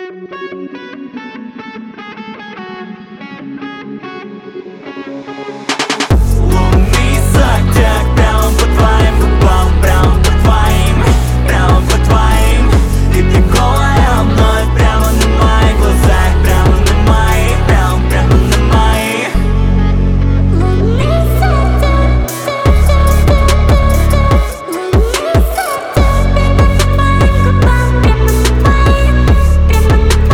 Лунный зодиак прямо по твоим губам, прямо по твоим, прямо по твоим. И ты голая мной прямо на моих глазах, прямо на моих, прямо на моих. Лунный зодиак, лунный зодиак, прямо по твоим губам, прямо на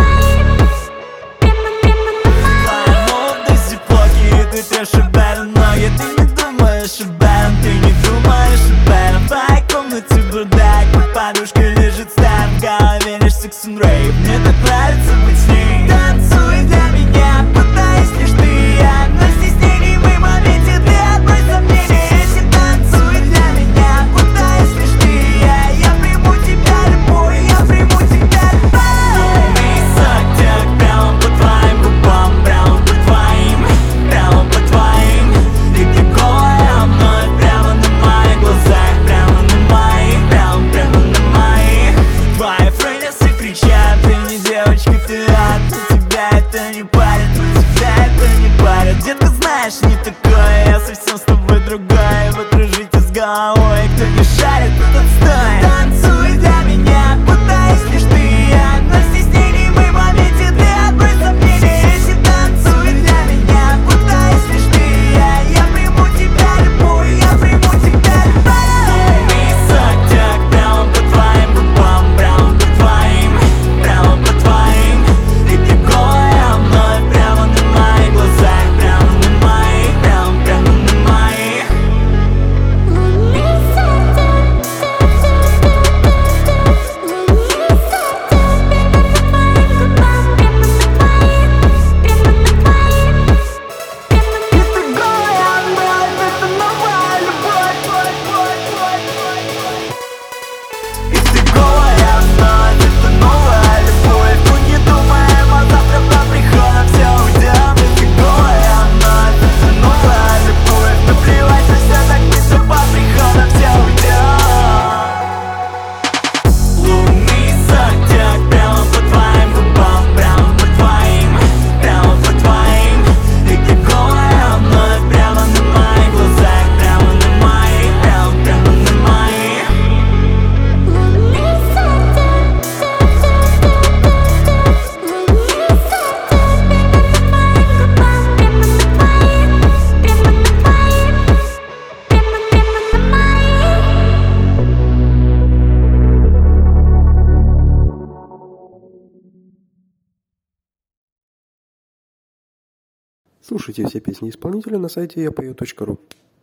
Твоя молодость и плохи, и ты трешь об этом, но я ты не думаешь об этом, ты не думаешь об этом. В твоей комнате бардак, под подушкой лежит стар, в голове лишь секс and rave. Мне так нравится быть с ней. Танцуй для меня, пытаясь лишь ты и я, но стеснений в моменте ты отбрось сомнения. Если танцуй для меня, пытаясь лишь ты и я приму тебя любой, я приму тебя любой. Лунный зодиак прямо по твоим губам, прямо по твоим, прямо по твоим. И ты голая мной прямо на моих глазах, прямо на моих, прямо на моих. Твои фрейдерсы кричат, ты не девочка, ты ад. Но тебя это не парит, но тебя это не парит. Детка, знаешь, не такое, я совсем с тобой другая. Вот дружите с головой, кто не шарит, тот отстой. Танцуй для меня, пытаясь лишь ты и я, но стеснений в моменте ты отбрось сомнения. Если танцуй для меня, пытаясь лишь ты и я приму тебя любой, я приму тебя любой. Лунный зодиак прямо по твоим губам, прямо по твоим, прямо по твоим. И ты голая мной прямо на моих глазах, прямо на моих, прямо на моих. Лунный зодиак, лунный зодиак, прямо по твоим губам, И ты голая мной, это новая любовь. И ты голая мной, это новая любовь. Мы не думаем, а завтра по приходам все уйдем. И ты голая мной, это новая любовь. Наплевать на все, так быстро по приходам все уйдем. Лунный зодиак прямо по твоим губам, прямо по твоим, прямо по твоим. И ты голая мной прямо на моих глазах, прямо на моих, прямо на моих. лунный зодиак, лунный зодиак, Слушайте все песни исполнителя на сайте yapoe.ru.